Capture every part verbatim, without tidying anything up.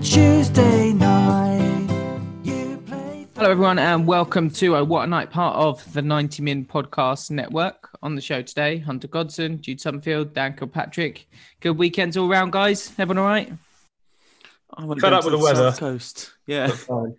Tuesday night, you play... Hello, everyone, and welcome to a What a Night, part of the ninety min Podcast Network. On the show today, Hunter Godson, Jude Summerfield, Dan Kilpatrick. Good weekends all round, guys. Everyone all right? I went Fed down up to with the the weather. South Coast. Yeah.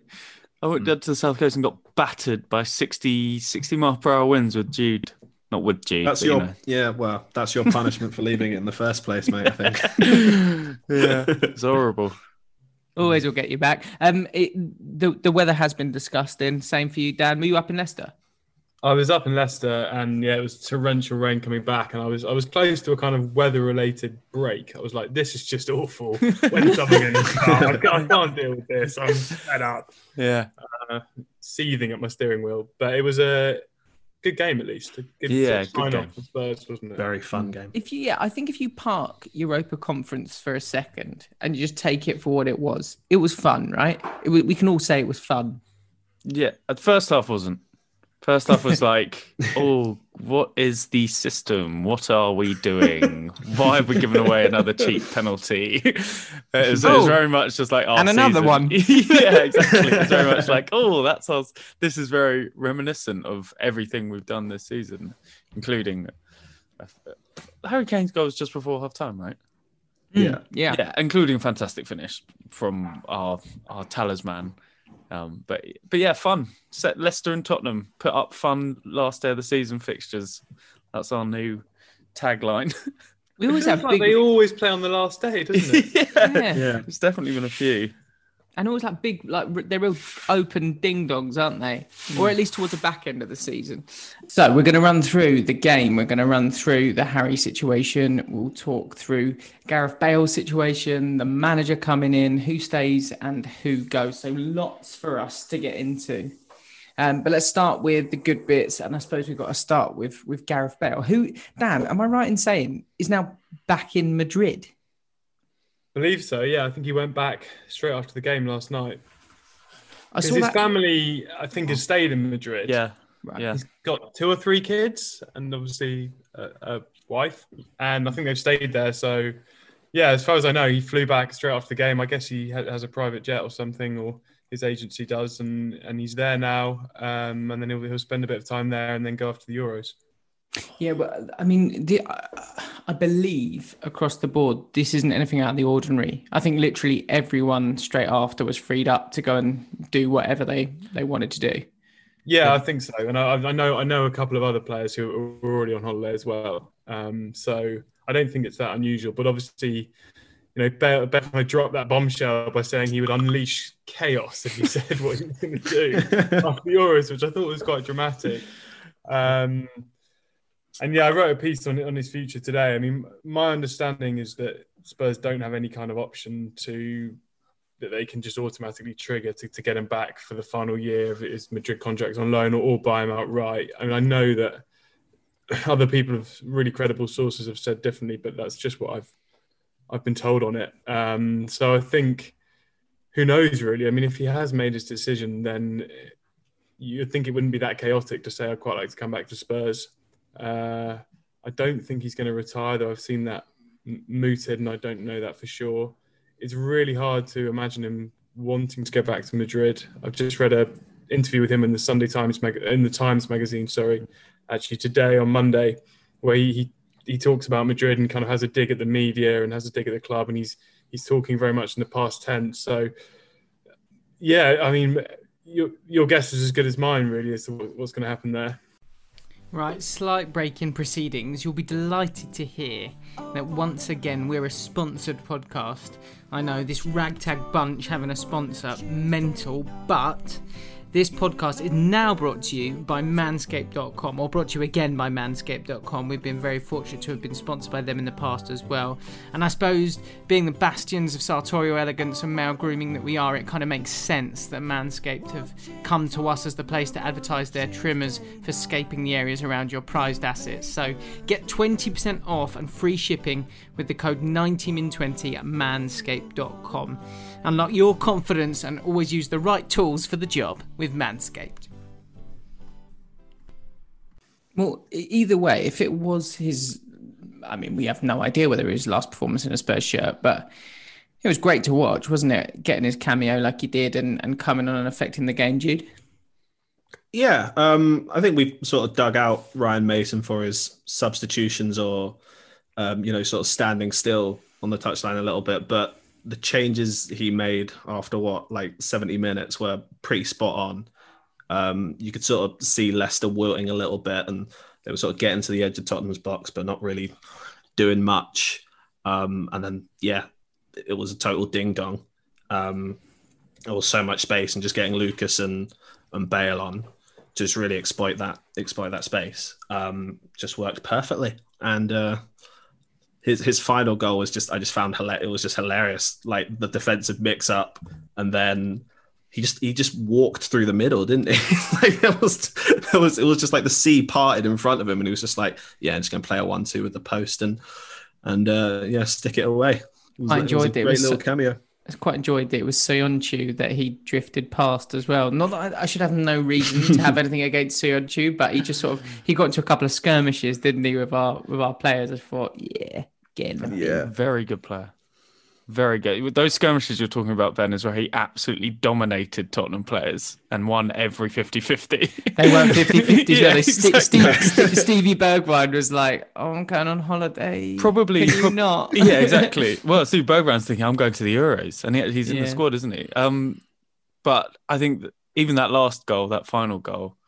I went down to the South Coast and got battered by sixty, sixty mile per hour winds with Jude. Not with Jude. That's but, your you know. yeah. Well, that's your punishment for leaving it in the first place, mate. I think. Yeah, it's horrible. Always will get you back. Um, it, the the weather has been disgusting. Same for you, Dan. Were you up in Leicester? I was up in Leicester, and yeah, it was torrential rain coming back, and I was I was close to a kind of weather-related break. I was like, "This is just awful." When something in the car, I can't, I can't deal with this. I'm fed up, Yeah. uh, seething at my steering wheel. But it was a good game, at least. A good Yeah, sort of good sign-off game. for Spurs, wasn't it? Very fun game. If you, yeah, I think if you park Europa Conference for a second and you just take it for what it was, it was fun, right? It, we we can all say it was fun. Yeah. At first half wasn't. First half was like, oh, what is the system? What are we doing? Why have we given away another cheap penalty? It was, it was Oh. very much just like our And another season. one. Yeah, exactly. It's very much like, oh, that's us. This is very reminiscent of everything we've done this season, including uh, Harry Kane's goals just before half time, right? Yeah. Yeah. Yeah, including fantastic finish from our our talisman. Um, but but yeah, fun. Set Leicester and Tottenham put up fun last day of the season fixtures. That's our new tagline. We always It have feels like big, they always play on the last day, doesn't it? yeah. yeah. Yeah. There's definitely been a few. And always like big, like r- they're real open ding dongs, aren't they? Or at least towards the back end of the season. So we're going to run through the game. We're going to run through the Harry situation. We'll talk through Gareth Bale's situation, the manager coming in, who stays and who goes. So lots for us to get into. Um, but let's start with the good bits. And I suppose we've got to start with, with Gareth Bale, who, Dan, am I right in saying is now back in Madrid? Believe so. Yeah, I think he went back straight after the game last night. I Because saw his that. family, I think, has stayed in Madrid. Yeah, Right. yeah. He's got two or three kids and obviously a, a wife. And I think they've stayed there. So, yeah, as far as I know, he flew back straight after the game. I guess he ha- has a private jet or something, or his agency does. And, and he's there now. Um, and then he'll, he'll spend a bit of time there and then go off to the Euros. Yeah, but I mean, the, I believe across the board, this isn't anything out of the ordinary. I think literally everyone straight after was freed up to go and do whatever they, they wanted to do. Yeah, I think so. And I, I know I know a couple of other players who are already on holiday as well. Um, so I don't think it's that unusual. But obviously, you know, Bale, Bale kind of dropped that bombshell by saying he would unleash chaos if he said what he was going to do after the Euros, which I thought was quite dramatic. Um, and yeah, I wrote a piece on on his future today. I mean, my understanding is that Spurs don't have any kind of option to that they can just automatically trigger to, to get him back for the final year of his Madrid contract on loan or, or buy him outright. I mean, I know that other people have really credible sources have said differently, but that's just what I've I've been told on it. Um, so I think, who knows really? I mean, if he has made his decision, then you'd think it wouldn't be that chaotic to say I'd quite like to come back to Spurs. Uh, I don't think he's going to retire, though I've seen that m- mooted and I don't know that for sure. It's really hard to imagine him wanting to go back to Madrid. I've just read a interview with him in the Sunday Times mag- in the Times magazine, sorry, actually today on Monday, where he, he he talks about Madrid and kind of has a dig at the media and has a dig at the club, and he's he's talking very much in the past tense. So, yeah, I mean, your your guess is as good as mine, really, as to what's going to happen there. Right, slight break in proceedings. You'll be delighted to hear that once again we're a sponsored podcast. I know this ragtag bunch having a sponsor, mental, but this podcast is now brought to you by manscaped dot com, or brought to you again by manscaped dot com. We've been very fortunate to have been sponsored by them in the past as well. And I suppose, being the bastions of sartorial elegance and male grooming that we are, it kind of makes sense that Manscaped have come to us as the place to advertise their trimmers for scaping the areas around your prized assets. So get twenty percent off and free shipping with the code ninety min twenty at manscaped dot com. Unlock your confidence and always use the right tools for the job with Manscaped. Well, e- either way, if it was his, I mean, we have no idea whether it was his last performance in a Spurs shirt, but It was great to watch, wasn't it? Getting his cameo like he did and, and coming on and affecting the game, Jude. Yeah, um, I think we've sort of dug out Ryan Mason for his substitutions or, um, you know, sort of standing still on the touchline a little bit. But the changes he made after what, like seventy minutes were pretty spot on. Um, you could sort of see Leicester wilting a little bit and they were sort of getting to the edge of Tottenham's box, but not really doing much. Um, and then, yeah, it was a total ding dong. Um, there was so much space and just getting Lucas and, and Bale on to just really exploit that exploit that space um, just worked perfectly. And uh, his his final goal was just I just found hilarious. It was just hilarious, like the defensive mix up, and then he just he just walked through the middle, didn't he? Like it was it was it was just like the sea parted in front of him, and he was just like, yeah, I'm just gonna play a one two with the post and and uh, yeah, stick it away. It was, I enjoyed it. Was a it. great It was little so- cameo. I quite enjoyed that it was Soyuncu that he drifted past as well. Not that I, I should have no reason to have anything against Soyuncu, but he just sort of he got into a couple of skirmishes, didn't he, with our with our players? I thought, yeah, get in there. Yeah. Very good player. Very good. With those skirmishes you're talking about, Ben, is where he absolutely dominated Tottenham players and won every fifty-fifty. They weren't fifty-fifty. Yeah, Yeah, exactly. Steve, Steve, Stevie Bergwijn was like, oh, I'm going on holiday. Probably. Can you prob- not? Yeah, exactly. Well, Steve Bergwijn's thinking, I'm going to the Euros. And he, he's in the Yeah. squad, isn't he? Um, but I think that even that last goal, that final goal,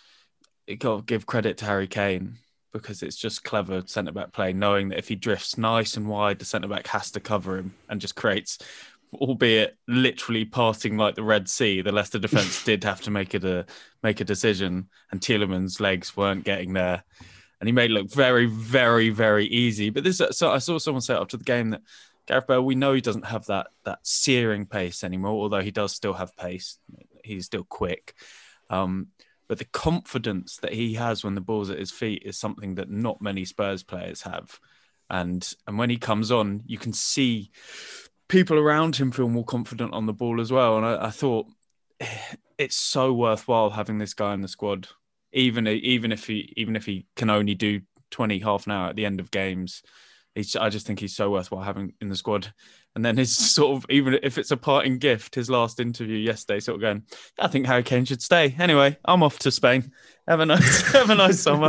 it got to give credit to Harry Kane because it's just clever centre-back play, knowing that if he drifts nice and wide, the centre-back has to cover him and just creates, albeit literally parting like the Red Sea, the Leicester defence did have to make it a make a decision, and Tielemans' legs weren't getting there. And he made it look very, very, very easy. But this, so I saw someone say after the game that Gareth Bale, we know he doesn't have that that searing pace anymore, although he does still have pace. He's still quick. Um, but the confidence that he has when the ball's at his feet is something that not many Spurs players have. And and when he comes on, you can see people around him feel more confident on the ball as well. And I, I thought it's so worthwhile having this guy in the squad, even even if he even if he can only do twenty half an hour at the end of games. He's, I just think he's so worthwhile having in the squad. And then his sort of, even if it's a parting gift, his last interview yesterday, sort of going, I think Harry Kane should stay. Anyway, I'm off to Spain. Have a nice, have a nice summer.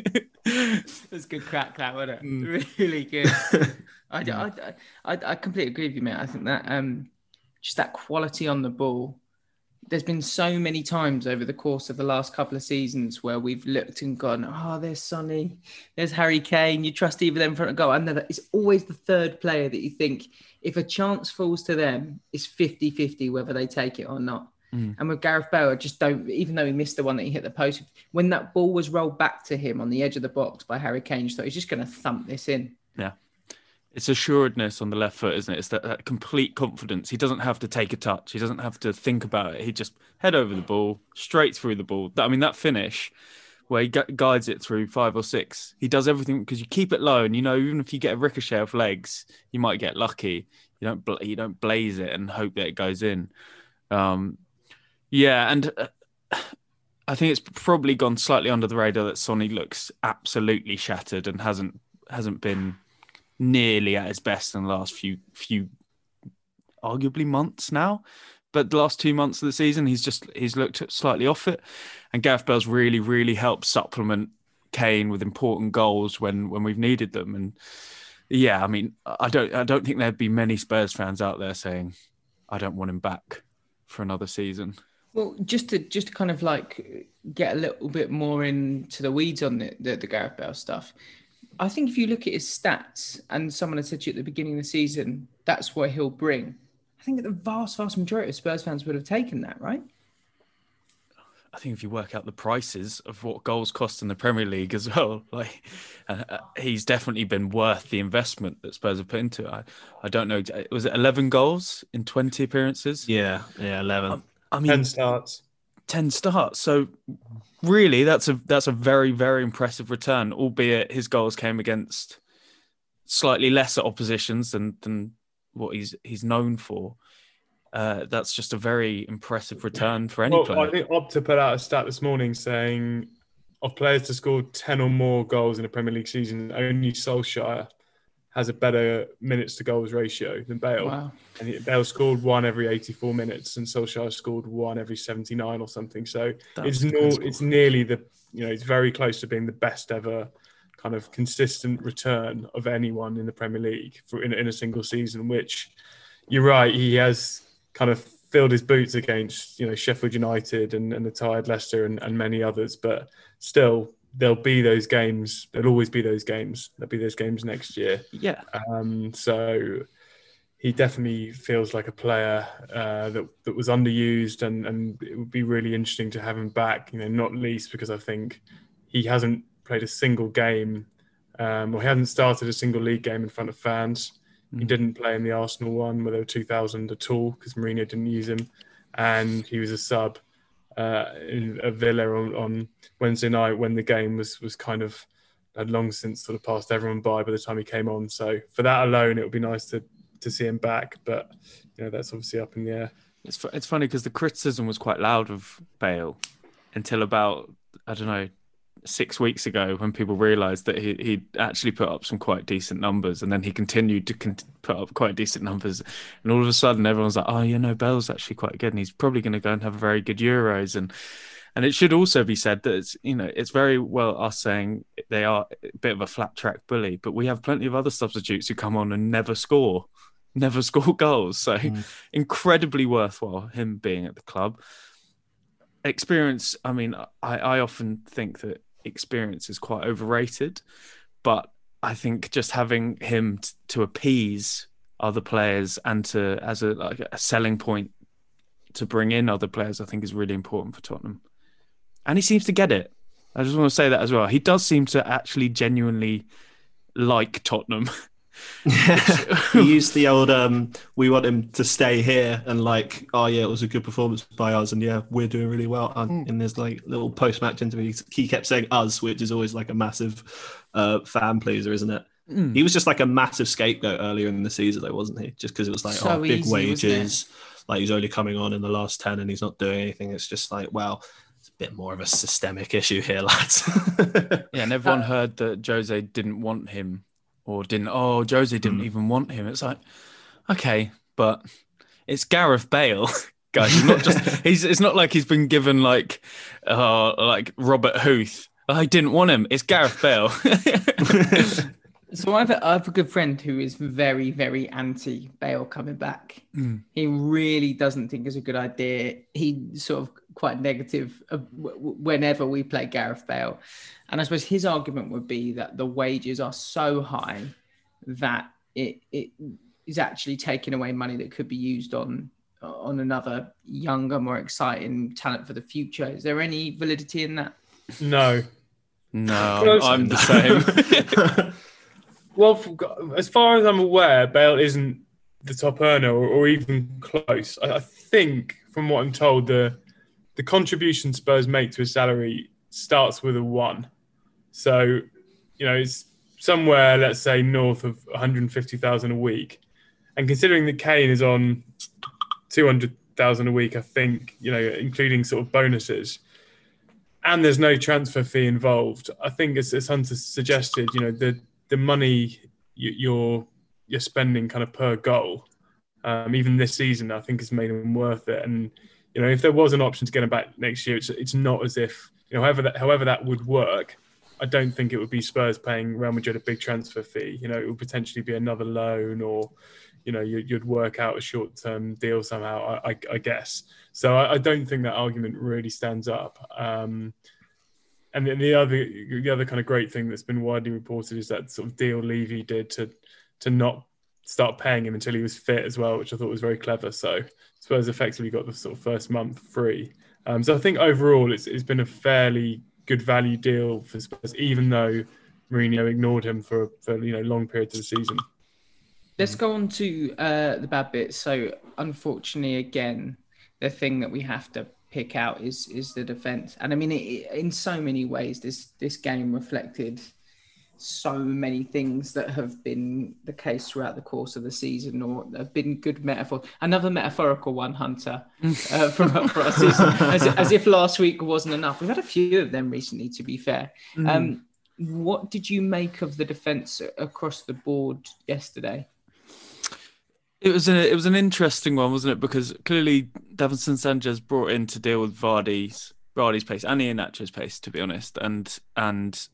It was good crack, that, wasn't it? Mm. Really good. I, I, I, I completely agree with you, mate. I think that um, just that quality on the ball. There's been so many times over the course of the last couple of seasons where we've looked and gone, oh, there's Sonny, there's Harry Kane. You trust either of them in front of goal. And it's always the third player that you think, if a chance falls to them, it's fifty-fifty whether they take it or not. Mm. And with Gareth Bale, I just don't, even though he missed the one that he hit the post, when that ball was rolled back to him on the edge of the box by Harry Kane, just thought he's just going to thump this in. Yeah. It's assuredness on the left foot, isn't it? It's that, that complete confidence. He doesn't have to take a touch. He doesn't have to think about it. He just head over the ball, straight through the ball. I mean, that finish where he gu- guides it through five or six, he does everything because you keep it low, and you know, even if you get a ricochet off legs, you might get lucky. You don't bla- you don't blaze it and hope that it goes in. Um, yeah, and uh, I think it's probably gone slightly under the radar that Sonny looks absolutely shattered and hasn't hasn't been nearly at his best in the last few few arguably months now, but the last two months of the season he's just he's looked slightly off it, and Gareth Bale's really really helped supplement Kane with important goals when when we've needed them. And yeah, I mean, I don't I don't think there'd be many Spurs fans out there saying I don't want him back for another season. Well, just to just to kind of like get a little bit more into the weeds on the, the, the Gareth Bale stuff, I think if you look at his stats, and someone had said to you at the beginning of the season, that's what he'll bring, I think the vast, vast majority of Spurs fans would have taken that, right? I think if you work out the prices of what goals cost in the Premier League as well, like uh, uh, he's definitely been worth the investment that Spurs have put into it. I, I don't know, was it eleven goals in twenty appearances? Yeah, yeah, eleven. Um, I mean, ten starts. ten starts. So really, that's a that's a very very impressive return. Albeit his goals came against slightly lesser oppositions than than what he's he's known for. Uh, that's just a very impressive return for any well, player. I think Opta put out a stat this morning saying of players to score ten or more goals in a Premier League season, only Solskjaer has a better minutes to goals ratio than Bale. Wow. And he, Bale scored one every eighty-four minutes, and Solskjaer scored one every seventy-nine or something. So That's it's no, it's nearly the, you know, it's very close to being the best ever kind of consistent return of anyone in the Premier League for in, in a single season. Which, you're right, he has kind of filled his boots against, you know, Sheffield United and, and the tired Leicester and, and many others, but still. There'll be those games. There'll always be those games. There'll be those games next year. Yeah. Um, so he definitely feels like a player uh, that that was underused, and, and it would be really interesting to have him back. You know, not least because I think he hasn't played a single game, um, or he hasn't started a single league game in front of fans. Mm. He didn't play in the Arsenal one where there were two thousand at all because Mourinho didn't use him, and he was a sub. Uh, in a Villa on, on Wednesday night when the game was was kind of had long since sort of passed everyone by by the time he came on. So for that alone, it would be nice to to see him back. But you know, that's obviously up in the air. It's it's funny because the criticism was quite loud of Bale until about I don't know six weeks ago when people realised that he he actually put up some quite decent numbers, and then he continued to con- put up quite decent numbers, and all of a sudden everyone's like, oh, you know, Bale's actually quite good, and he's probably going to go and have a very good Euros, and and it should also be said that it's, you know, it's very well us saying they are a bit of a flat track bully, but we have plenty of other substitutes who come on and never score, never score goals, so mm. incredibly worthwhile him being at the club. Experience, I mean, I, I often think that experience is quite overrated, but I think just having him t- to appease other players and to as a like a selling point to bring in other players, I think is really important for Tottenham. And he seems to get it. I just want to say that as well. He does seem to actually genuinely like Tottenham. He used the old um we want him to stay here, and like, oh yeah, it was a good performance by us, and yeah, we're doing really well. And in this like little post-match interview, he kept saying us, which is always like a massive uh fan pleaser, isn't it? Mm. He was just like a massive scapegoat earlier in the season though, wasn't he? Just because it was like, so oh, big easy, wages, like he's only coming on in the last ten and he's not doing anything. It's just like, well, it's a bit more of a systemic issue here, lads. Yeah, and everyone uh, heard that Jose didn't want him. Or didn't, oh, Jose didn't mm. even want him. It's like, okay, but it's Gareth Bale, guys. He's not just, he's, it's not like he's been given like, uh, like Robert Huth. I didn't want him. It's Gareth Bale. So I have, a, I have a good friend who is very, very anti Bale coming back. Mm. He really doesn't think it's a good idea. He's sort of quite negative of w- whenever we play Gareth Bale. And I suppose his argument would be that the wages are so high that it it is actually taking away money that could be used on on another younger, more exciting talent for the future. Is there any validity in that? No. No, I'm the same. Well, as far as I'm aware, Bale isn't the top earner or, or even close. I, I think, from what I'm told, the the contribution Spurs make to his salary starts with a one. So, you know, it's somewhere, let's say, north of one hundred fifty thousand a week. And considering that Kane is on two hundred thousand a week, I think, you know, including sort of bonuses, and there's no transfer fee involved, I think, as, as Hunter suggested, you know, the the money you're you're spending kind of per goal, um, even this season, I think has made him worth it. And you know, if there was an option to get him back next year, it's it's not as if, you know, however that however that would work, I don't think it would be Spurs paying Real Madrid a big transfer fee. You know, it would potentially be another loan, or you know, you, you'd work out a short term deal somehow. I, I, I guess so. I, I don't think that argument really stands up. Um, And then the other, the other kind of great thing that's been widely reported is that sort of deal Levy did to to not start paying him until he was fit as well, which I thought was very clever. So Spurs effectively got the sort of first month free. Um, so I think overall it's it's been a fairly good value deal for Spurs, even though Mourinho ignored him for, for you know long periods of the season. Let's go on to uh, the bad bits. So unfortunately, again, the thing that we have to pick out is is the defense, and I mean, it, in so many ways, this this game reflected so many things that have been the case throughout the course of the season, or have been good metaphor. Another metaphorical one, Hunter, uh, for, for us, is, as, as if last week wasn't enough. We've had a few of them recently, to be fair. Mm. Um, what did you make of the defence across the board yesterday? It was a, it was an interesting one, wasn't it? Because clearly Davinson Sanchez brought in to deal with Vardy's Vardy's pace and Iheanacho's pace, to be honest. And and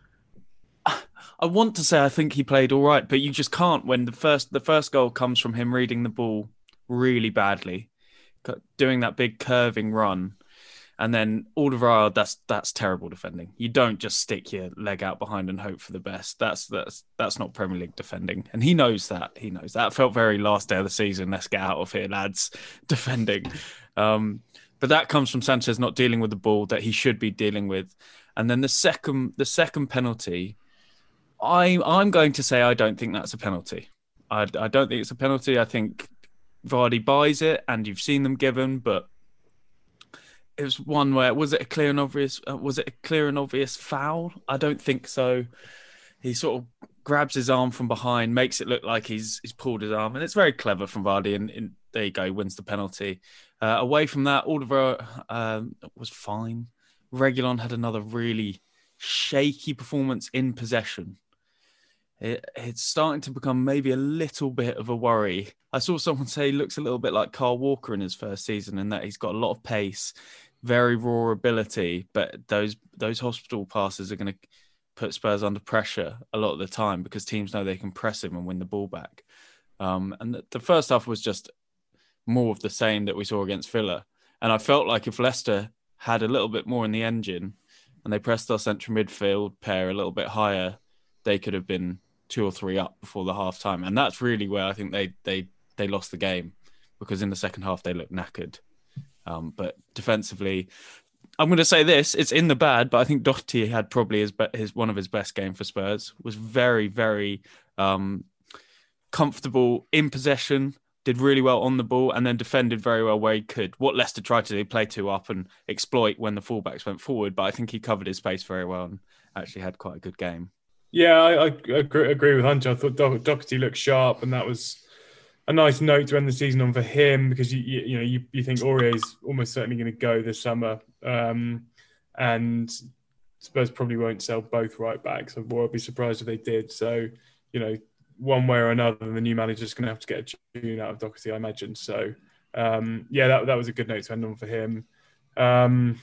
I want to say I think he played all right, but you just can't when the first the first goal comes from him reading the ball really badly, doing that big curving run. And then Alderweireld, that's that's terrible defending. You don't just stick your leg out behind and hope for the best. That's that's that's not Premier League defending. And he knows that. He knows that. Felt very last day of the season. Let's get out of here, lads. Defending. Um, but that comes from Sanchez not dealing with the ball that he should be dealing with. And then the second the second penalty, I I'm going to say I don't think that's a penalty. I I don't think it's a penalty. I think Vardy buys it, and you've seen them given, but it was one where, was it a clear and obvious, uh, was it a clear and obvious foul? I don't think so. He sort of grabs his arm from behind, makes it look like he's he's pulled his arm, and it's very clever from Vardy, and, and there you go, wins the penalty. Uh, away from that, Alderweireld um, was fine. Reguilon had another really shaky performance in possession. It, it's starting to become maybe a little bit of a worry. I saw someone say he looks a little bit like Carl Walker in his first season, and that he's got a lot of pace, very raw ability, but those those hospital passes are going to put Spurs under pressure a lot of the time because teams know they can press him and win the ball back. Um, and the, the first half was just more of the same that we saw against Villa. And I felt like if Leicester had a little bit more in the engine and they pressed our central midfield pair a little bit higher, they could have been two or three up before the half time. And that's really where I think they they they lost the game, because in the second half they looked knackered. Um, but defensively, I'm going to say this, it's in the bad, but I think Doherty had probably his, his one of his best games for Spurs. Was very, very um, comfortable in possession, did really well on the ball, and then defended very well where he could. What Leicester tried to do, play two up and exploit when the fullbacks went forward, but I think he covered his space very well and actually had quite a good game. Yeah, I, I agree, agree with Hunter. I thought Do- Doherty looked sharp, and that was a nice note to end the season on for him, because you you, you know you, you think Aurier's almost certainly going to go this summer, um, and Spurs probably won't sell both right backs. Well, I'd be surprised if they did. So, you know, one way or another, the new manager's going to have to get a tune out of Doherty, I imagine. So, um, yeah, that that was a good note to end on for him. Um,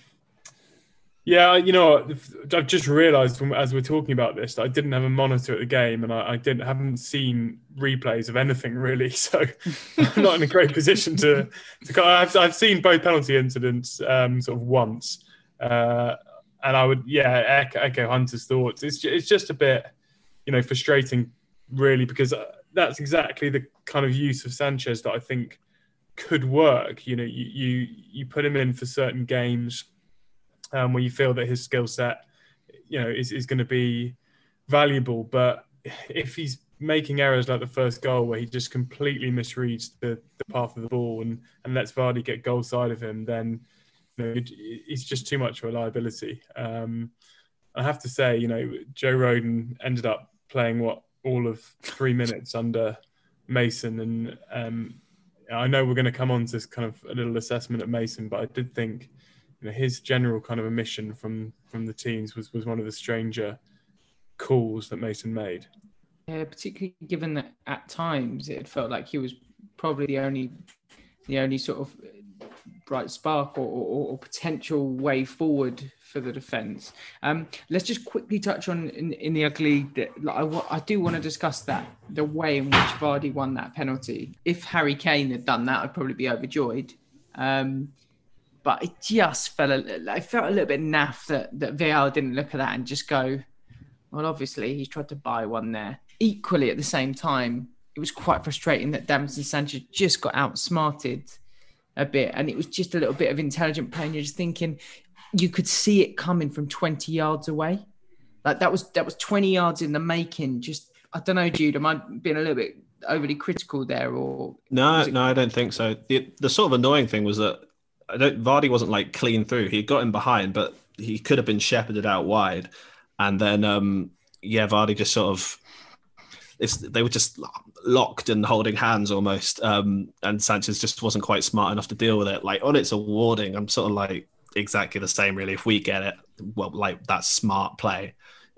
Yeah, you know, I've just realised as we're talking about this that I didn't have a monitor at the game, and I, I didn't haven't seen replays of anything really, so I'm not in a great position to. to I've I've seen both penalty incidents um, sort of once, uh, and I would yeah echo, echo Hunter's thoughts. It's it's just a bit, you know, frustrating really, because that's exactly the kind of use of Sanchez that I think could work. You know, you you, you put him in for certain games. Um, where you feel that his skill set, you know, is, is going to be valuable. But if he's making errors like the first goal where he just completely misreads the, the path of the ball and, and lets Vardy get goal side of him, then you know, it's just too much of a liability. Um, I have to say, you know, Joe Rodon ended up playing, what, all of three minutes under Mason. And um, I know we're going to come on to kind of a little assessment of Mason, but I did think, you know, his general kind of omission from, from the teams was, was one of the stranger calls that Mason made. Yeah, particularly given that at times it felt like he was probably the only the only sort of bright spark or, or, or potential way forward for the defence. Um, let's just quickly touch on in, in the ugly. I, I do want to discuss that, the way in which Vardy won that penalty. If Harry Kane had done that, I'd probably be overjoyed. Um, But it just felt, a, I felt a little bit naff that, that V A R didn't look at that and just go, well, obviously he's tried to buy one there. Equally, at the same time, it was quite frustrating that Davinson Sanchez just got outsmarted a bit. And it was just a little bit of intelligent play. And you're just thinking, you could see it coming from twenty yards away. Like that was that was twenty yards in the making. Just, I don't know, Jude, am I being a little bit overly critical there? Or No, it... no, I don't think so. The, the sort of annoying thing was that I don't, Vardy wasn't like clean through. He got him behind, but he could have been shepherded out wide. And then, um, yeah, Vardy just sort of, it's, they were just locked and holding hands almost. Um, and Sanchez just wasn't quite smart enough to deal with it. Like on its awarding, I'm sort of like exactly the same really. If we get it, well, like that's smart play.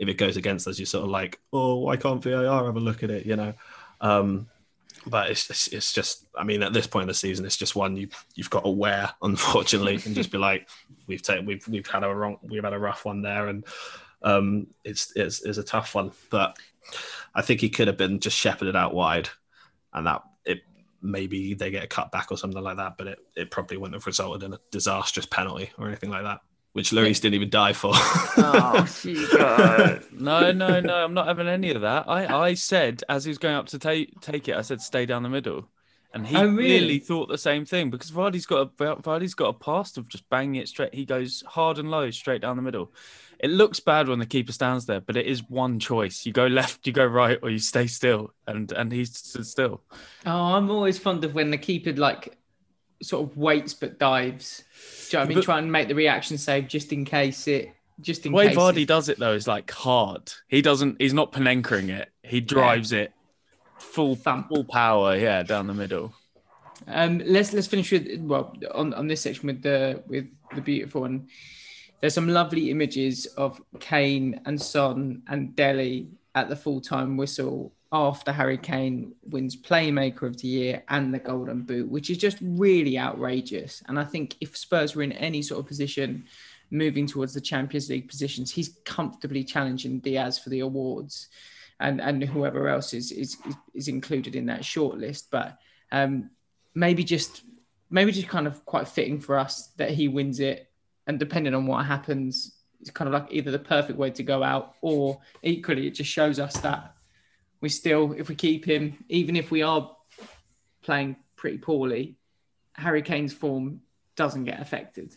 if it goes against us, you're sort of like, oh, why can't V A R have a look at it? You know. Um, But it's, it's it's just, I mean, at this point in the season, it's just one you you've got to wear, unfortunately, and just be like, we've taken we've we've had a wrong we've had a rough one there, and um, it's it's it's a tough one. But I think he could have been just shepherded out wide, and that it maybe they get a cut back or something like that. But it, it probably wouldn't have resulted in a disastrous penalty or anything like that, which Lloris didn't even die for. Oh, Hugo. No, no, no. I'm not having any of that. I, I said as he was going up to take take it, I said stay down the middle, and he Oh, really? clearly thought the same thing because Vardy's got a Vardy's got a past of just banging it straight. He goes hard and low straight down the middle. It looks bad when the keeper stands there, but it is one choice. You go left, you go right, or you stay still, and and he stood still. Oh, I'm always fond of when the keeper like sort of waits but dives. Do you know what I mean? But- Try and make the reaction save just in case it. Just in The way case. Vardy it- does it though is like hard. He doesn't. He's not panenkering it. He drives it full Thump. full power. Yeah, down the middle. Um, let's let's finish with well on, on this section with the with the beautiful one. There's some lovely images of Kane and Son and Dele at the full-time whistle after Harry Kane wins Playmaker of the Year and the Golden Boot, which is just really outrageous. And I think if Spurs were in any sort of position moving towards the Champions League positions, he's comfortably challenging Diaz for the awards, and and whoever else is is is included in that shortlist. But um, maybe just maybe just kind of quite fitting for us that he wins it. And depending on what happens, it's kind of like either the perfect way to go out, or equally, it just shows us that we still, if we keep him, even if we are playing pretty poorly, Harry Kane's form doesn't get affected.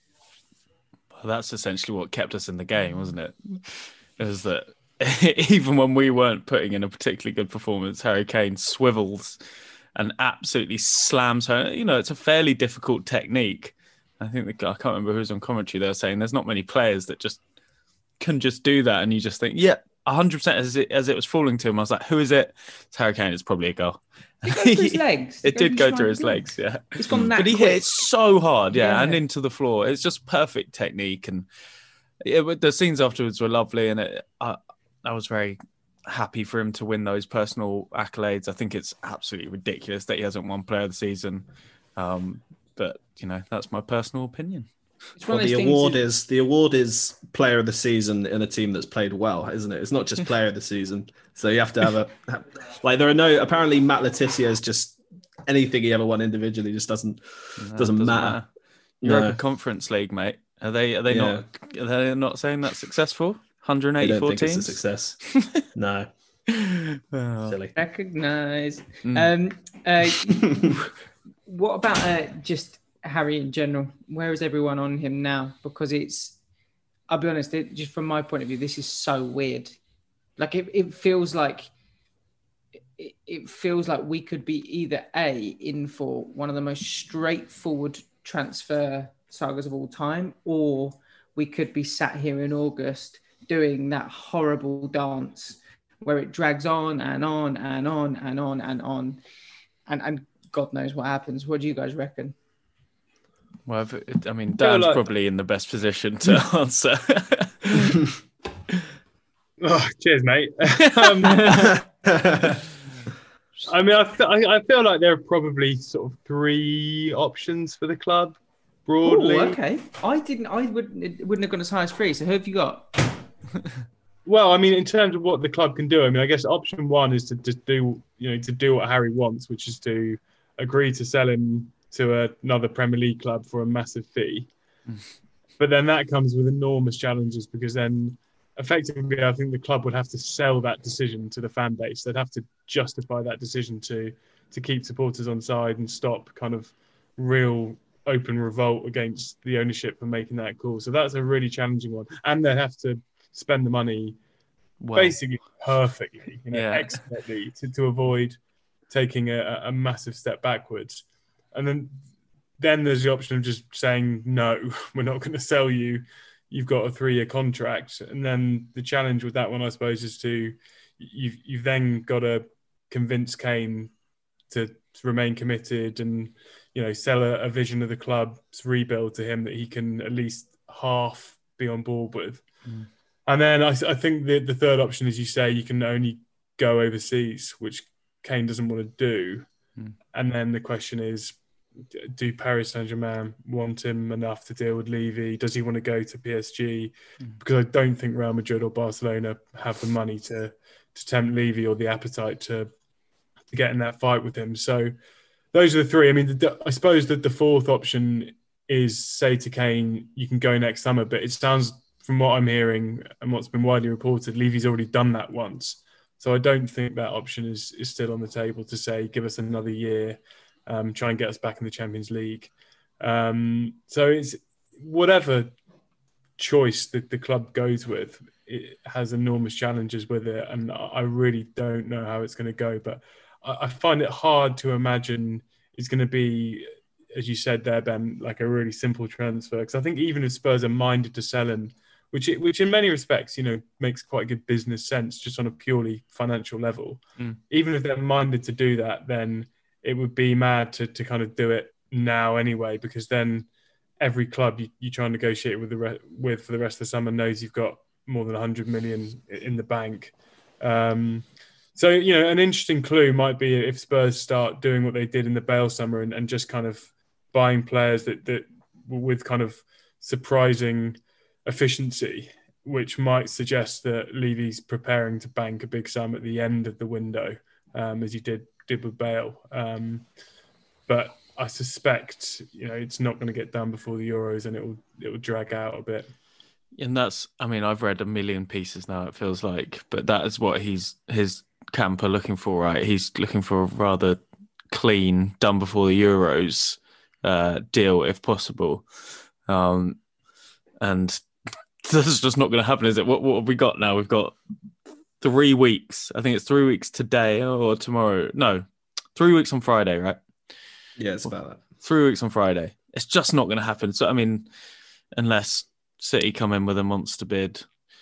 Well, that's essentially what kept us in the game, wasn't it? It was that even when we weren't putting in a particularly good performance, Harry Kane swivels and absolutely slams her. You know, it's a fairly difficult technique. I think the, I can't remember who was on commentary. They were saying there's not many players that just can just do that, and you just think, yeah, one hundred percent as it as it was falling to him. I was like, who is it? It's Harry Kane. It's probably a goal. Did it go through his legs? It did go through his straight legs, yeah. It's gone that But he quick. hit it so hard, yeah, Yeah. and into the floor. It's just perfect technique, and it, the scenes afterwards were lovely, and it, I, I was very happy for him to win those personal accolades. I think it's absolutely ridiculous that he hasn't won Player of the Season, um, but you know that's my personal opinion. It's one Well, of the those things award that- is the award is player of the season in a team that's played well, isn't it? It's not just player of the season. So you have to have a have, like there are no apparently Matt Letizia is just anything he ever won individually just doesn't No, doesn't, matter. Europa No. Conference League, mate. Are they are they Yeah. not are they not saying that's successful? one hundred I don't eighty-four think it's a teams. success. No, Oh. silly. Recognise. Mm. Um, uh, what about uh, just Harry in general? Where is everyone on him now? Because it's, I'll be honest, it, just from my point of view, this is so weird. Like it, it feels like it, it feels like we could be either A, in for one of the most straightforward transfer sagas of all time, or we could be sat here in August doing that horrible dance where it drags on and on and on and on and on, and and God knows what happens. What do you guys reckon? Well, if it- I mean, feel Dan's like- probably in the best position to answer. Oh, cheers, mate. um, I mean, I, fe- I I feel like there are probably sort of three options for the club broadly. Oh, okay. I didn't. I wouldn't. Wouldn't have gone as high as three. So who have you got? Well, I mean, in terms of what the club can do, I mean, I guess option one is to just do, you know, to do what Harry wants, which is to agree to sell him to another Premier League club for a massive fee. But then that comes with enormous challenges because then effectively, I think the club would have to sell that decision to the fan base. They'd have to justify that decision to to keep supporters on side and stop kind of real open revolt against the ownership for making that call. So that's a really challenging one. And they'd have to spend the money Well, basically perfectly, you know, Yeah. expertly to, to avoid taking a, a massive step backwards. And then then there's the option of just saying, no, we're not going to sell you. You've got a three-year contract. And then the challenge with that one, I suppose, is to you've, you've then got to convince Kane to, to remain committed and, you know, sell a, a vision of the club's rebuild to him that he can at least half be on board with. Mm. And then I, I think the, the third option, as you say, you can only go overseas, which Kane doesn't want to do. Mm. And then the question is, do Paris Saint-Germain want him enough to deal with Levy? Does he want to go to P S G? Mm. Because I don't think Real Madrid or Barcelona have the money to, to tempt Levy or the appetite to, to get in that fight with him. So those are the three. I mean, the, I suppose that the fourth option is say to Kane, you can go next summer, but it sounds from what I'm hearing and what's been widely reported, Levy's already done that once. So I don't think that option is, is still on the table to say, give us another year, um, try and get us back in the Champions League. Um, so it's whatever choice that the club goes with, it has enormous challenges with it. And I really don't know how it's going to go, but I, I find it hard to imagine it's going to be, as you said there, Ben, like a really simple transfer. Because I think even if Spurs are minded to sell him, which it, which in many respects, you know, makes quite good business sense just on a purely financial level. Mm. Even if they're minded to do that, then it would be mad to to kind of do it now anyway, because then every club you, you try and negotiate with the re- with for the rest of the summer knows you've got more than one hundred million in the bank. Um, so, you know, an interesting clue might be if Spurs start doing what they did in the Bale summer and, and just kind of buying players that that with kind of surprising efficiency, which might suggest that Levy's preparing to bank a big sum at the end of the window, um, as he did did with Bale. Um, but I suspect, you know, it's not going to get done before the Euros, and it will it will drag out a bit. And that's, I mean, I've read a million pieces now, it feels like, but that is what he's his camp are looking for, right? He's looking for a rather clean, done before the Euros uh, deal, if possible. Um, and that's just not going to happen, is it? What what have we got now? We've got three weeks. I think it's three weeks today or tomorrow. No, three weeks on Friday, right? Yeah, it's about that. Three weeks on Friday. It's just not going to happen. So, I mean, unless City come in with a monster bid.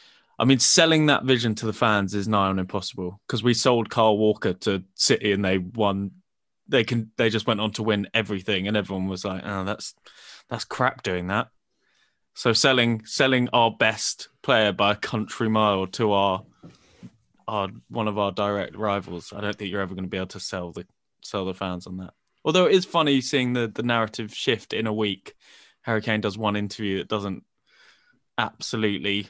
I mean, selling that vision to the fans is nigh on impossible, because we sold Kyle Walker to City and they won. They can. They just went on to win everything, and everyone was like, "Oh, that's that's crap doing that." So selling selling our best player by a country mile to our our one of our direct rivals, I don't think you're ever going to be able to sell the sell the fans on that. Although it is funny seeing the the narrative shift in a week. Harry Kane does one interview that doesn't absolutely,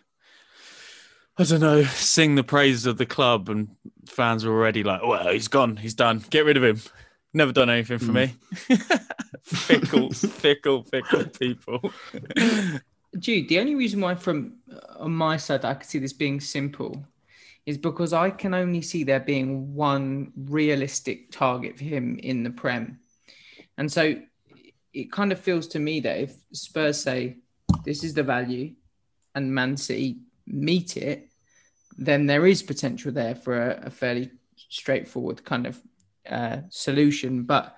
I don't know, sing the praises of the club, and fans are already like, "Well, he's gone, he's done. Get rid of him. Never done anything for mm. me." fickle, fickle, fickle people. Jude, the only reason why from on my side I could see this being simple is because I can only see there being one realistic target for him in the Prem. And so it kind of feels to me that if Spurs say this is the value and Man City meet it, then there is potential there for a, a fairly straightforward kind of uh, solution. But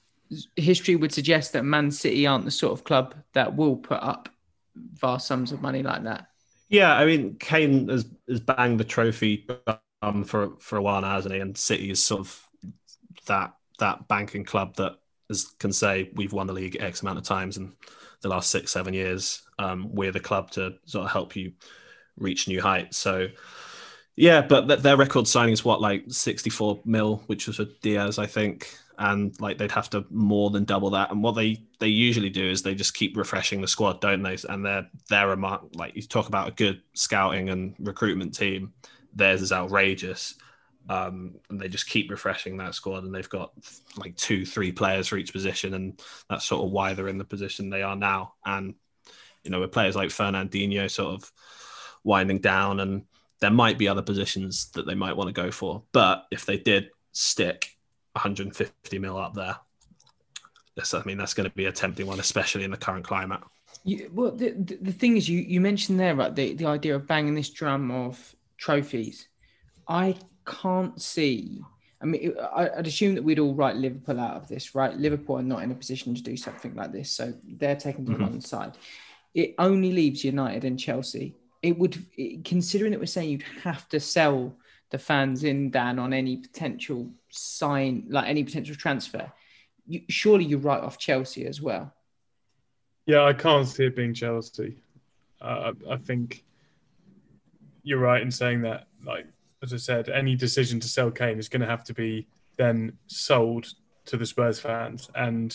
history would suggest that Man City aren't the sort of club that will put up vast sums of money like that. Yeah, I mean, Kane has, has banged the trophy um, for for a while now, hasn't he? And City is sort of that that banking club that is, can say we've won the league X amount of times in the last six, seven years. Um, we're the club to sort of help you reach new heights. So, yeah, but th- their record signing is what, like sixty-four mil, which was for Diaz, I think. And like they'd have to more than double that. And what they, they usually do is they just keep refreshing the squad, don't they? And they're they're a, like you talk about a good scouting and recruitment team. Theirs is outrageous, um, and they just keep refreshing that squad. And they've got like two, three players for each position, and that's sort of why they're in the position they are now. And you know, with players like Fernandinho sort of winding down, and there might be other positions that they might want to go for. But if they did stick one hundred fifty mil up there, that's, I mean, that's going to be a tempting one, especially in the current climate. You, well, the, the the thing is, you you mentioned there, right, the, the idea of banging this drum of trophies. I can't see. I mean, I, I'd assume that we'd all write Liverpool out of this, right? Liverpool are not in a position to do something like this, so they're taken to mm-hmm. one side. It only leaves United and Chelsea. It would, it, considering that we're saying you'd have to sell the fans in, Dan, on any potential sign, like any potential transfer, you, surely you write off Chelsea as well. Yeah, I can't see it being Chelsea. Uh, I think you're right in saying that. Like as I said, any decision to sell Kane is going to have to be then sold to the Spurs fans, and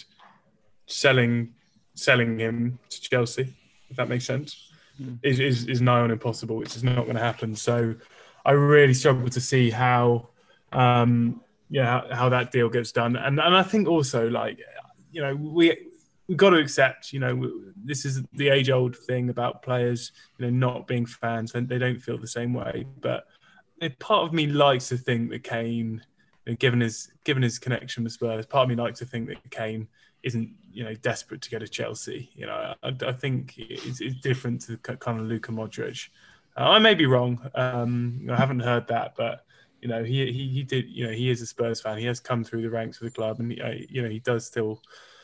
selling selling him to Chelsea, if that makes sense, mm. is, is is nigh on impossible. It's just not going to happen. So I really struggle to see how um, yeah how, how that deal gets done. And and I think also, like, you know, we we've got to accept, you know, this is the age old thing about players, you know, not being fans, and they don't feel the same way. But part of me likes to think that Kane, you know, given his given his connection with Spurs, part of me likes to think that Kane isn't, you know, desperate to go to Chelsea. You know, I, I think it's, it's different to kind of Luka Modric. Uh, I may be wrong. Um, I haven't heard that, but you know, he, he he did. You know, he is a Spurs fan. He has come through the ranks of the club, and uh, you know, he does still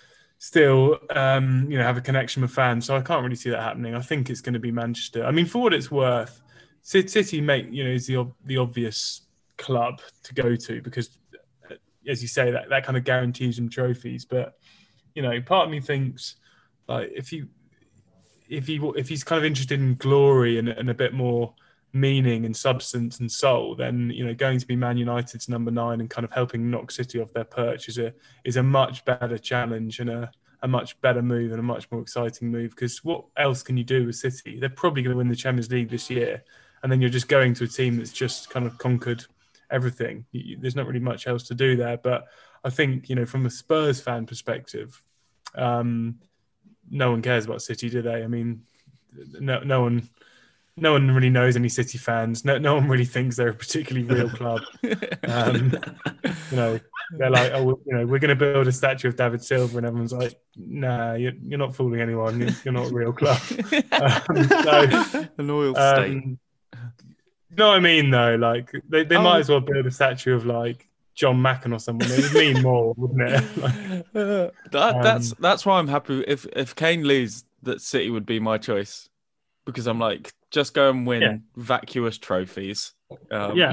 still um, you know, have a connection with fans. So I can't really see that happening. I think it's going to be Manchester. I mean, for what it's worth, City make you know is the the obvious club to go to because, as you say, that that kind of guarantees him trophies. But you know, part of me thinks, like, if he if he if he's kind of interested in glory and, and a bit more meaning and substance and soul, then, you know, going to be Man United's number nine and kind of helping knock City off their perch is a is a much better challenge and a, a much better move and a much more exciting move. Because what else can you do with City? They're probably going to win the Champions League this year, and then you're just going to a team that's just kind of conquered everything. You, there's not really much else to do there. But I think, you know, from a Spurs fan perspective, um, no one cares about City, do they? I mean, no, no one. No one really knows any City fans. No, no one really thinks they're a particularly real club. Um, you know, they're like, oh, you know, we're going to build a statue of David Silva, and everyone's like, nah, you're, you're not fooling anyone. You're, you're not a real club. Um, so, An oil um, state. you know what I mean, though? Like, they, they Oh. might as well build a statue of like John Macken or someone. It would mean more, wouldn't it? Like, Uh, that, that's Um, that's why I'm happy. If if Kane leaves, that City would be my choice, because I'm like, just go and win Yeah. vacuous trophies. Um, Yeah.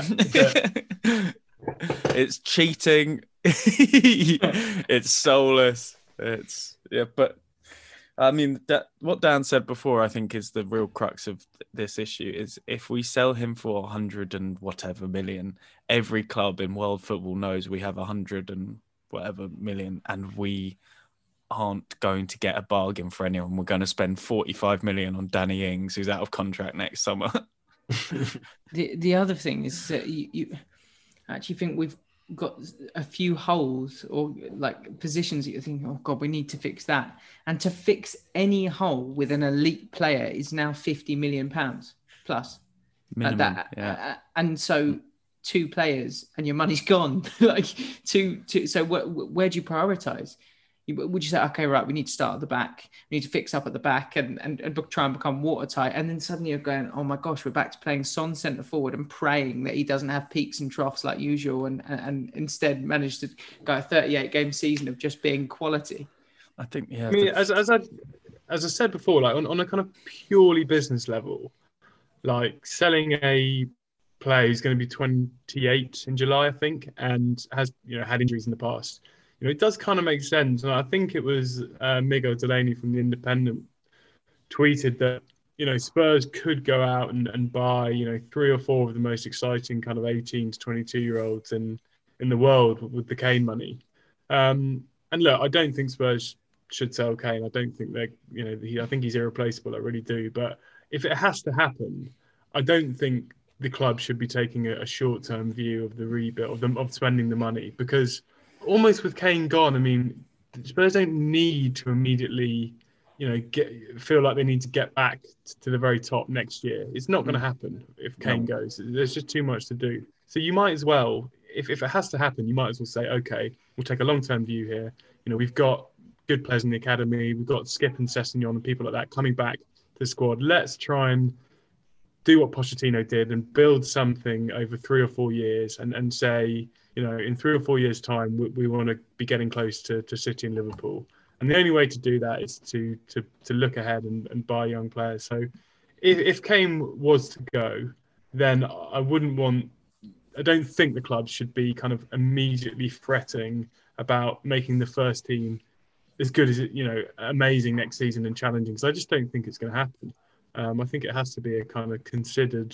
It's cheating. It's soulless. It's yeah, but I mean that what Dan said before, I think, is the real crux of th- this issue. Is if we sell him for a hundred and whatever million, every club in world football knows we have a hundred and whatever million, and we aren't going to get a bargain for anyone. We're going to spend forty-five million on Danny Ings, who's out of contract next summer. The the other thing is that you, you actually think we've got a few holes or like positions that you're thinking, oh God, we need to fix that. And to fix any hole with an elite player is now fifty million pounds plus. Minimum, Like that. yeah. Uh, and so two players and your money's gone. like two, two. So where, where do you prioritize? You- Would you say, okay, right, we need to start at the back. We need to fix up at the back and, and, and try and become watertight. And then suddenly you're going, oh my gosh, we're back to playing Son centre forward and praying that he doesn't have peaks and troughs like usual, and, and, and instead manage to go a thirty-eight game season of just being quality. I think yeah. I mean, the- as as I as I said before, like on, on a kind of purely business level, like selling a player who's going to be twenty-eight in July, I think, and has, you know, had injuries in the past. You know, it does kind of make sense. And I think it was uh, Miguel Delaney from The Independent tweeted that, you know, Spurs could go out and, and buy, you know, three or four of the most exciting kind of eighteen to twenty-two year olds in, in the world with the Kane money. Um, and look, I don't think Spurs should sell Kane. I don't think they're, you know, he, I think he's irreplaceable. I really do. But if it has to happen, I don't think the club should be taking a, a short-term view of the rebuild, of, them, of spending the money, because almost with Kane gone, I mean, Spurs don't need to immediately, you know, get feel like they need to get back to the very top next year. It's not going to happen if Kane goes. There's just too much to do. So you might as well, if, if it has to happen, you might as well say, okay, we'll take a long-term view here. You know, we've got good players in the academy. We've got Skip and Sessegnon and people like that coming back to the squad. Let's try and do what Pochettino did and build something over three or four years and, and say, you know, in three or four years' time, we, we want to be getting close to, to City and Liverpool. And the only way to do that is to to to look ahead and, and buy young players. So if, if Kane was to go, then I wouldn't want, I don't think the club should be kind of immediately fretting about making the first team as good as, it, you know, amazing next season and challenging. So I just don't think it's going to happen. Um, I think it has to be a kind of considered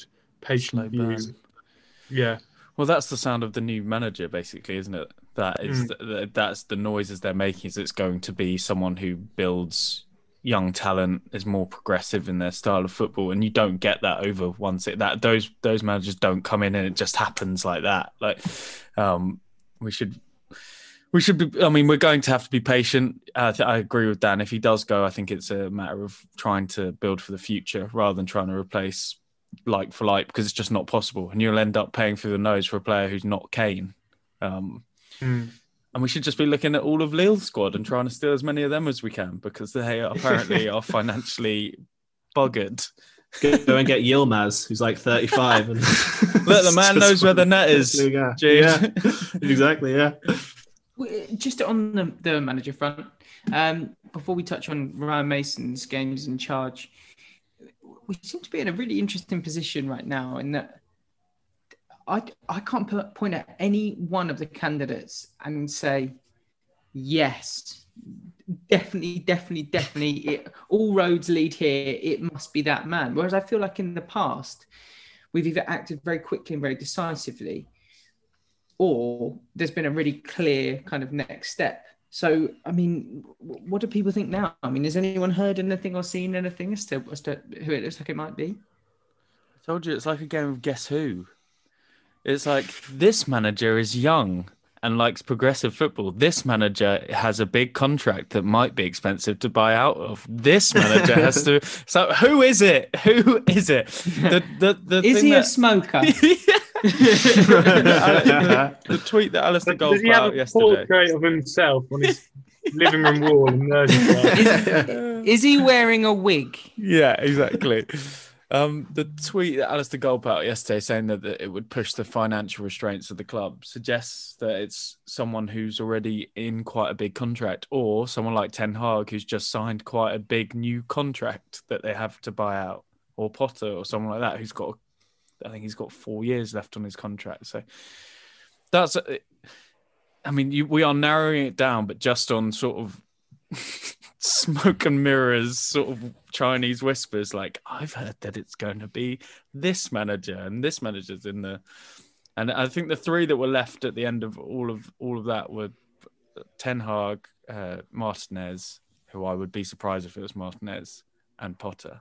patient view. burn. Yeah. Well, that's the sound of the new manager, basically, isn't it? That is Mm. th- that's the noises they're making. Is it's going to be someone who builds young talent, is more progressive in their style of football, and you don't get that over one sit. That those those managers don't come in and it just happens like that. Like, um, we should. We should be. I mean, we're going to have to be patient. Uh, I, th- I agree with Dan. If he does go, I think it's a matter of trying to build for the future rather than trying to replace like for like, because it's just not possible, and you'll end up paying through the nose for a player who's not Kane. Um, Mm. and we should just be looking at all of Lille's squad and trying to steal as many of them as we can, because they apparently are financially buggered. Go and get Yilmaz, who's like thirty-five, and Look, the man knows where the net is. Yeah, Jude. yeah. Exactly. Yeah. Just on the, the manager front, um, before we touch on Ryan Mason's games in charge, we seem to be in a really interesting position right now in that I, I can't put, point at any one of the candidates and say, yes, definitely, definitely, definitely, it, all roads lead here. It must be that man. Whereas I feel like in the past, we've either acted very quickly and very decisively, or there's been a really clear kind of next step. So, I mean, what do people think now? I mean, has anyone heard anything or seen anything as to, as to who it looks like it might be? I told you, it's like a game of Guess Who. It's like, this manager is young and likes progressive football. This manager has a big contract that might be expensive to buy out of. This manager has to. So who is it? Who is it? The, the, the Is thing he that... a smoker? the, the tweet that Alistair Gold Does he put have out a yesterday. portrait of himself on his living room wall in Merseyside? Is he wearing a wig? Yeah, exactly. Um, the tweet that Alistair Gold put out yesterday saying that, that it would push the financial restraints of the club suggests that it's someone who's already in quite a big contract, or someone like Ten Hag who's just signed quite a big new contract that they have to buy out, or Potter or someone like that who's got, I think he's got four years left on his contract. So that's, I mean, you, we are narrowing it down, but just on sort of smoke and mirrors, sort of Chinese whispers, like, I've heard that it's going to be this manager and this manager's in the, and I think the three that were left at the end of all of all of that were Ten Hag, uh, Martinez, who I would be surprised if it was Martinez, and Potter.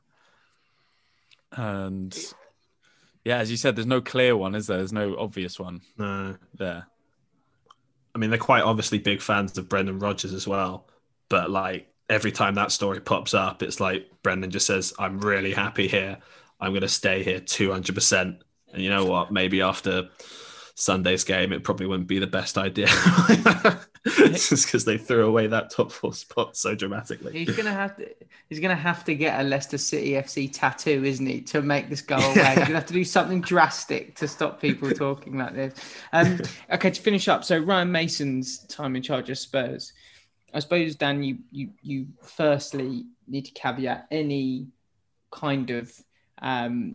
And yeah, as you said, there's no clear one, is there? There's no obvious one No. there. I mean, they're quite obviously big fans of Brendan Rodgers as well. But like every time that story pops up, it's like Brendan just says, I'm really happy here. I'm going to stay here two hundred percent. And you know what? Maybe after Sunday's game, it probably wouldn't be the best idea. Just because they threw away that top four spot so dramatically. He's gonna have to. He's gonna have to get a Leicester City F C tattoo, isn't he, to make this go away? He's gonna have to do something drastic to stop people talking like this. Um, okay, to finish up. So Ryan Mason's time in charge of Spurs. I suppose, Dan, you you you firstly need to caveat any kind of um,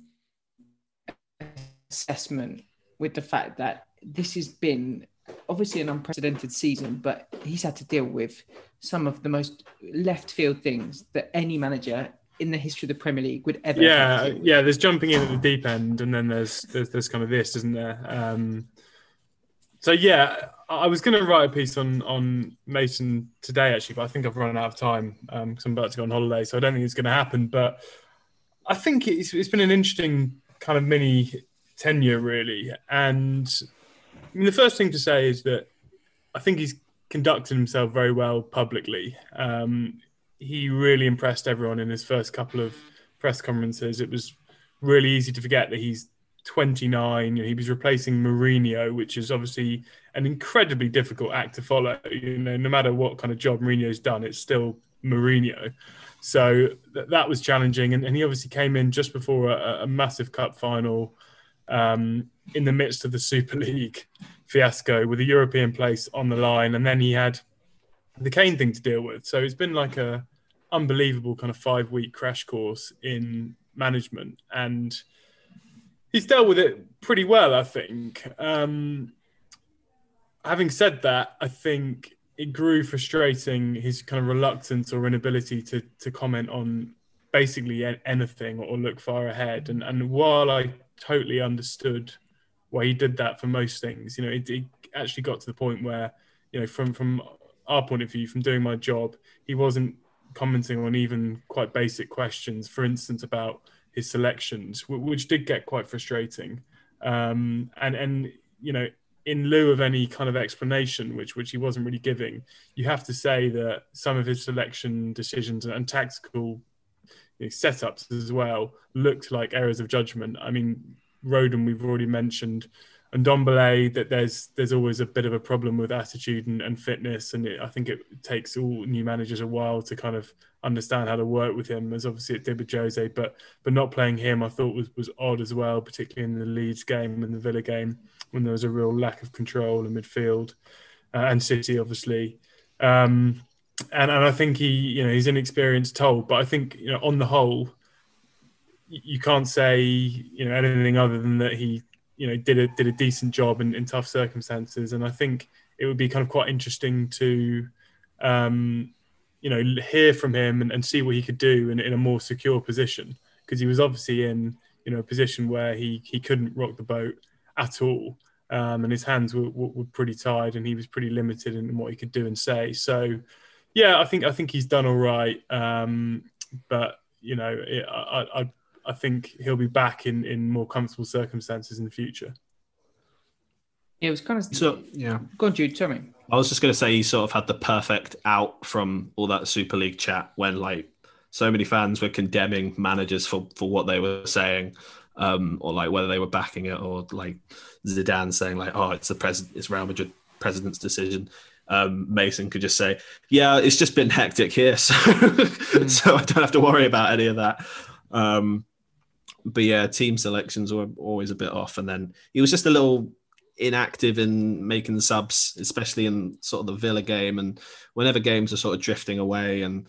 assessment with the fact that this has been obviously an unprecedented season, but he's had to deal with some of the most left field things that any manager in the history of the Premier League would ever have Yeah, to deal with. yeah. There's jumping in at the deep end, and then there's there's, there's kind of this, isn't there? Um, so yeah, I was going to write a piece on on Mason today actually, but I think I've run out of time because um, I'm about to go on holiday, so I don't think it's going to happen. But I think it's it's been an interesting kind of mini tenure really, and I mean the first thing to say is that I think he's conducted himself very well publicly. Um, he really impressed everyone in his first couple of press conferences. It was really easy to forget that he's twenty-nine. He was replacing Mourinho, which is obviously an incredibly difficult act to follow. You know, no matter what kind of job Mourinho's done, it's still Mourinho. So th- that was challenging. And, and he obviously came in just before a, a massive cup final um, in the midst of the Super League fiasco with a European place on the line. And then he had the Kane thing to deal with. So it's been like a unbelievable kind of five week crash course in management. And he's dealt with it pretty well, I think. Um, having said that, I think it grew frustrating, his kind of reluctance or inability to to comment on basically anything or look far ahead. And, and while I totally understood why he did that for most things. You know, it, it actually got to the point where, you know, from from our point of view, from doing my job, he wasn't commenting on even quite basic questions, for instance, about his selections, which did get quite frustrating. Um, and, and, you know, in lieu of any kind of explanation, which which he wasn't really giving, you have to say that some of his selection decisions and tactical, you know, setups as well looked like errors of judgment. I mean, Rodon, we've already mentioned, and Ndombele, that there's there's always a bit of a problem with attitude and, and fitness, and it, I think it takes all new managers a while to kind of understand how to work with him, as obviously it did with Jose, but but not playing him I thought was, was odd as well, particularly in the Leeds game and the Villa game when there was a real lack of control in midfield, uh, and City obviously. Um, and, and I think he, you know, he's inexperienced told, but I think, you know, on the whole, you can't say, you know, anything other than that he, you know, did a did a decent job in, in tough circumstances. And I think it would be kind of quite interesting to, um, you know, hear from him and, and see what he could do in, in a more secure position, because he was obviously in, you know, a position where he he couldn't rock the boat at all, um, and his hands were, were, were pretty tied, and he was pretty limited in what he could do and say. So, yeah, I think I think he's done all right, um, but you know, it, I, I I think he'll be back in, in more comfortable circumstances in the future. Yeah, it was kind of So yeah, go on, Jude. Tell me. I was just going to say he sort of had the perfect out from all that Super League chat when like so many fans were condemning managers for, for what they were saying, um, or like whether they were backing it, or like Zidane saying like, oh, it's the president, it's Real Madrid president's decision. Um, Mason could just say, yeah, it's just been hectic here, so mm. so I don't have to worry about any of that. Um, but yeah, team selections were always a bit off, and then he was just a little inactive in making the subs, especially in sort of the Villa game, and whenever games are sort of drifting away and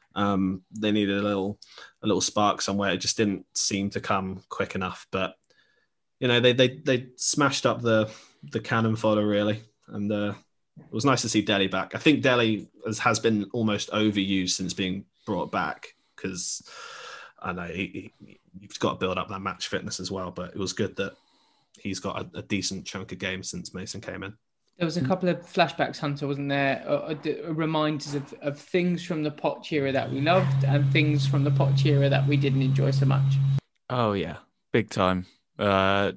um, they needed a little a little spark somewhere, it just didn't seem to come quick enough. But you know, they they they smashed up the the cannon fodder really, and uh, it was nice to see Dele back. I think Dele has, has been almost overused since being brought back, because I know he, he, you've got to build up that match fitness as well, but it was good that he's got a, a decent chunk of games since Mason came in. There was a couple of flashbacks, Hunter, wasn't there? Uh, uh, reminders of, of things from the Poch era that we loved and things from the Poch era that we didn't enjoy so much. Oh, yeah. Big time. Uh,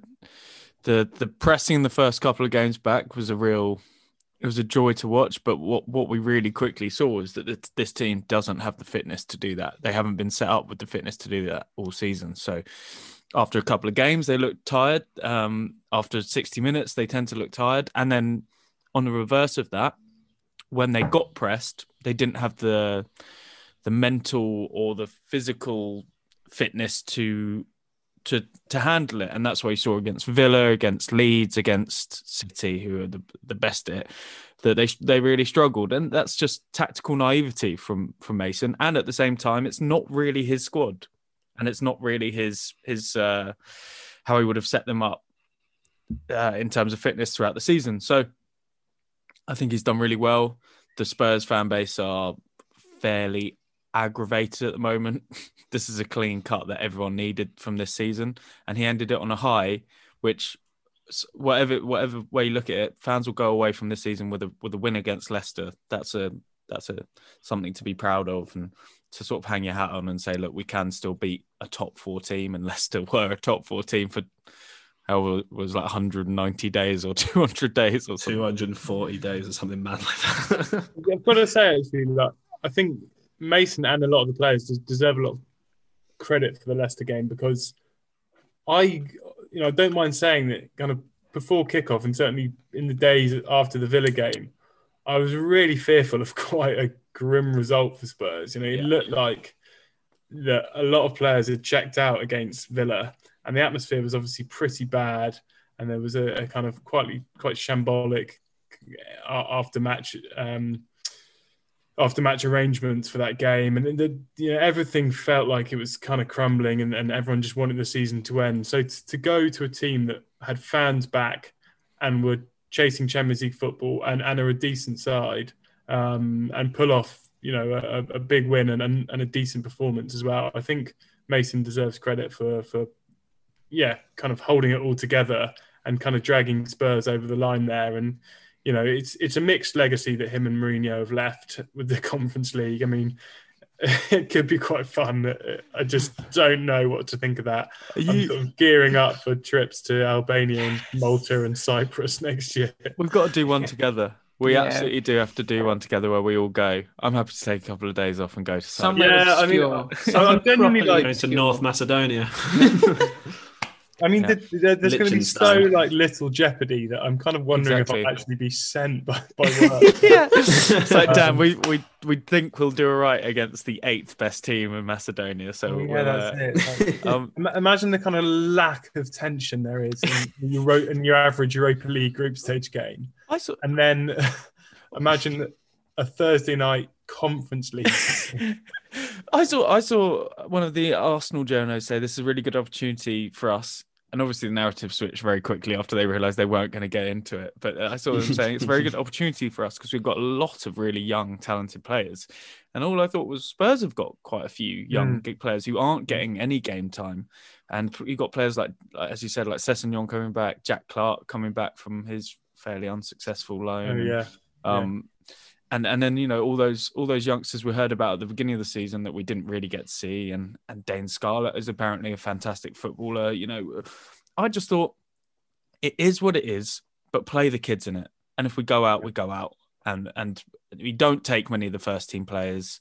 the the pressing the first couple of games back was a real... It was a joy to watch, but what, what we really quickly saw was that this, this team doesn't have the fitness to do that. They haven't been set up with the fitness to do that all season. So after a couple of games, they looked tired. Um, after sixty minutes, they tend to look tired. And then on the reverse of that, when they got pressed, they didn't have the the mental or the physical fitness to to to handle it. And that's what you saw against Villa, against Leeds, against City, who are the, the best at it, that they they really struggled. And that's just tactical naivety from, from Mason. And at the same time, it's not really his squad. And it's not really his his uh, how he would have set them up uh, in terms of fitness throughout the season. So I think he's done really well. The Spurs fan base are fairly aggravated at the moment. This is a clean cut that everyone needed from this season, and he ended it on a high, which whatever whatever way you look at it, fans will go away from this season with a with a win against Leicester. That's a that's a something to be proud of, and to sort of hang your hat on and say, look, we can still beat a top four team, and Leicester were a top four team for however it was like one hundred ninety days or two hundred days or something. two hundred forty days or something mad like that. I've got to say, actually, like, I think Mason and a lot of the players deserve a lot of credit for the Leicester game, because I, you know, I don't mind saying that kind of before kickoff, and certainly in the days after the Villa game, I was really fearful of quite a grim result for Spurs. You know, it yeah. looked like that a lot of players had checked out against Villa, and the atmosphere was obviously pretty bad, and there was a, a kind of quite quite shambolic after match um, after match arrangements for that game, and the, you know, everything felt like it was kind of crumbling, and, and everyone just wanted the season to end. So to, to go to a team that had fans back and were chasing Champions League football and, and are a decent side, um, and pull off, you know, a, a big win and, and, and a decent performance as well, I think Mason deserves credit for for yeah, kind of holding it all together and kind of dragging Spurs over the line there. And, you know, it's it's a mixed legacy that him and Mourinho have left with the Conference League. I mean, it could be quite fun. I just don't know what to think of that. You... I'm sort of gearing up for trips to Albania and Malta and Cyprus next year. We've got to do one together. We Yeah. absolutely do have to do one together where we all go. I'm happy to take a couple of days off and go to Cyprus. Somewhere Yeah, I mean, obscure. I'm genuinely Properly like- Going to North Macedonia. I mean, Yeah. th- th- there's going to be so Liechtenstein. like little jeopardy that I'm kind of wondering Exactly. if I'll actually be sent by, by work. Yeah. It's like, Um, Dan, we, we, we think we'll do all right against the eighth best team in Macedonia. So yeah, we'll, that's uh, it. Like, um, ima- imagine the kind of lack of tension there is in your, Euro- in your average Europa League group stage game. I saw, And then imagine a Thursday night Conference League. I saw I saw one of the Arsenal journalists say this is a really good opportunity for us. And obviously the narrative switched very quickly after they realised they weren't going to get into it. But I saw them saying it's a very good opportunity for us because we've got a lot of really young, talented players. And all I thought was Spurs have got quite a few young Mm. players who aren't getting any game time. And you've got players like, like as you said, like Sessegnon coming back, Jack Clark coming back from his fairly unsuccessful loan. Oh, yeah. Um, and and then you know all those all those youngsters we heard about at the beginning of the season that we didn't really get to see, and and Dane Scarlett is apparently a fantastic footballer. You know, I just thought it is what it is, but play the kids in it. And if we go out, we go out, and and we don't take many of the first team players,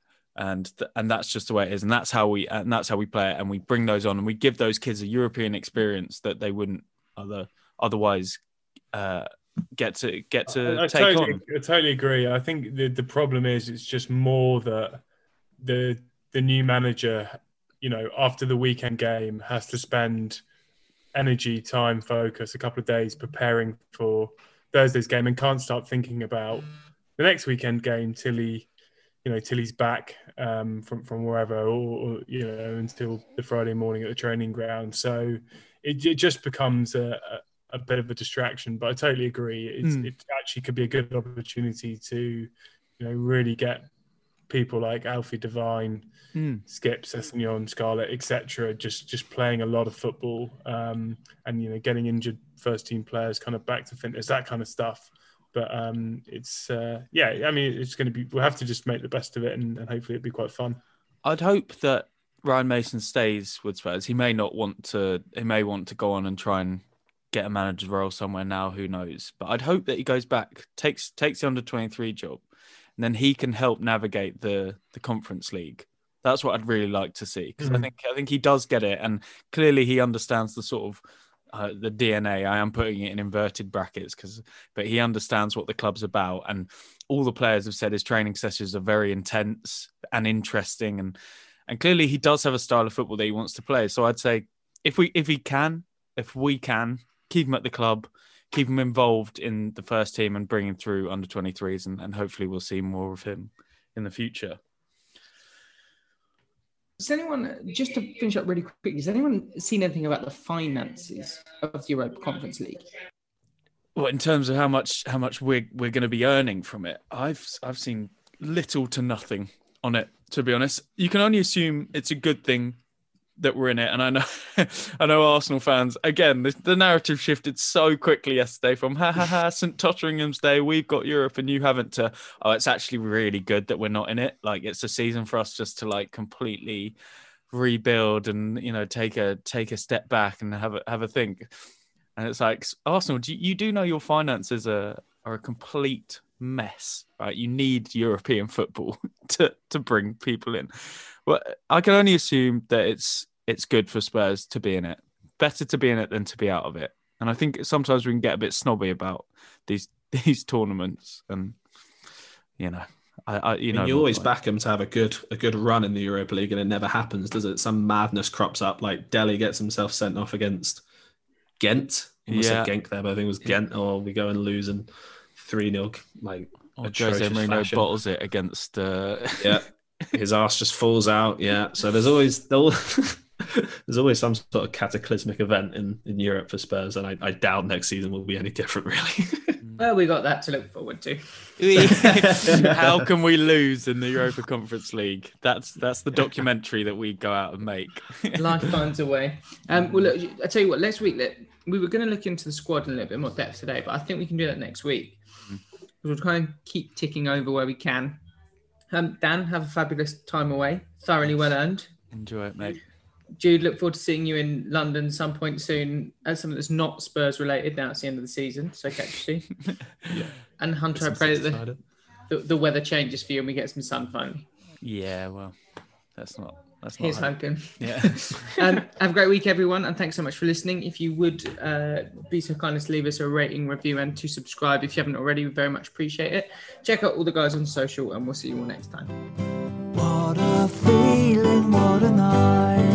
and th- and that's just the way it is, and that's how we and that's how we play it, and we bring those on, and we give those kids a European experience that they wouldn't other otherwise. Uh, get to get to I, I take totally, on. I totally agree. I think the, the problem is it's just more that the the new manager, you know, after the weekend game has to spend energy, time, focus, a couple of days preparing for Thursday's game and can't start thinking about the next weekend game till he, you know, till he's back um, from from wherever, or, or you know, until the Friday morning at the training ground. So it, it just becomes a, a a bit of a distraction, but I totally agree. It's, Mm. It actually could be a good opportunity to, you know, really get people like Alfie Devine, Mm. Skip, Sessegnon, Scarlett, et cetera, just just playing a lot of football, um, and you know, getting injured first team players kind of back to fitness, that kind of stuff. But um, it's uh, yeah, I mean, it's going to be. We'll have to just make the best of it, and, and hopefully it'll be quite fun. I'd hope that Ryan Mason stays with Spurs. He may not want to. He may want to go on and try and get a manager's role somewhere now. Who knows? But I'd hope that he goes back, takes takes the under twenty-three job, and then he can help navigate the the Conference League. That's what I'd really like to see, because I Mhm. think I think he does get it, and clearly he understands the sort of uh, the D N A. I am putting it in inverted brackets, because but he understands what the club's about, and all the players have said his training sessions are very intense and interesting, and and clearly he does have a style of football that he wants to play. So I'd say if we if he can, if we can. Keep him at the club, keep him involved in the first team and bring him through under twenty-threes, and, and hopefully we'll see more of him in the future. Has anyone, just to finish up really quickly, has anyone seen anything about the finances of the Europa Conference League? Well, in terms of how much how much we're we're going to be earning from it, I've I've seen little to nothing on it. To be honest, you can only assume it's a good thing that we're in it. And I know I know Arsenal fans, again, the, the narrative shifted so quickly yesterday from ha ha ha St Totteringham's Day, we've got Europe and you haven't, to oh, it's actually really good that we're not in it. Like, it's a season for us just to like completely rebuild and, you know, take a take a step back and have a have a think. And it's like, Arsenal, do you, you do know your finances are are a complete mess, right? You need European football to to bring people in. Well, I can only assume that it's it's good for Spurs to be in it. Better to be in it than to be out of it. And I think sometimes we can get a bit snobby about these these tournaments. And you know, I, I you I mean, know, you always like, back them to have a good a good run in the Europa League, and it never happens, does it? Some madness crops up, like Delhi gets himself sent off against Ghent. I almost Yeah. said Genk there, but I think it was Ghent. Or we go and lose and three nil, like or Jose atrocious Mourinho fashion. bottles it against. Uh... Yeah, his ass just falls out. Yeah, so there's always there'll- there's always some sort of cataclysmic event in, in Europe for Spurs, and I, I doubt next season will be any different, really. Well, we got that to look forward to. How can we lose in the Europa Conference League? That's that's the documentary that we go out and make. Life finds a way. Um, well, look, I tell you what. Next week, let, we were going to look into the squad in a little bit more depth today, but I think we can do that next week. Mm. We'll kind of keep ticking over where we can. Um, Dan, have a fabulous time away. Thoroughly well earned. Enjoy it, mate. Jude, look forward to seeing you in London some point soon as something that's not Spurs related. Now it's the end of the season, so catch you soon. Yeah. And Hunter, I pray that the, the, the weather changes for you and we get some sun finally. Yeah, well, that's not. That's not Here's hoping. Yeah. um, have a great week, everyone, and thanks so much for listening. If you would uh, be so kind as to leave us a rating, review, and to subscribe if you haven't already, we very much appreciate it. Check out all the guys on social, and we'll see you all next time. What a feeling, what a night.